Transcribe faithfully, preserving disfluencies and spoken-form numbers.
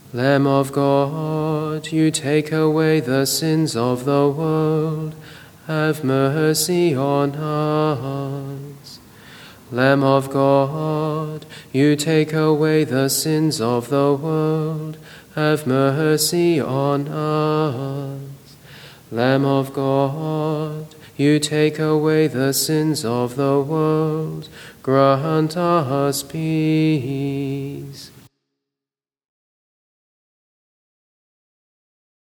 Lamb of God, you take away the sins of the world, have mercy on us. Lamb of God, you take away the sins of the world, have mercy on us. Lamb of God, you take away the sins of the world, grant us peace.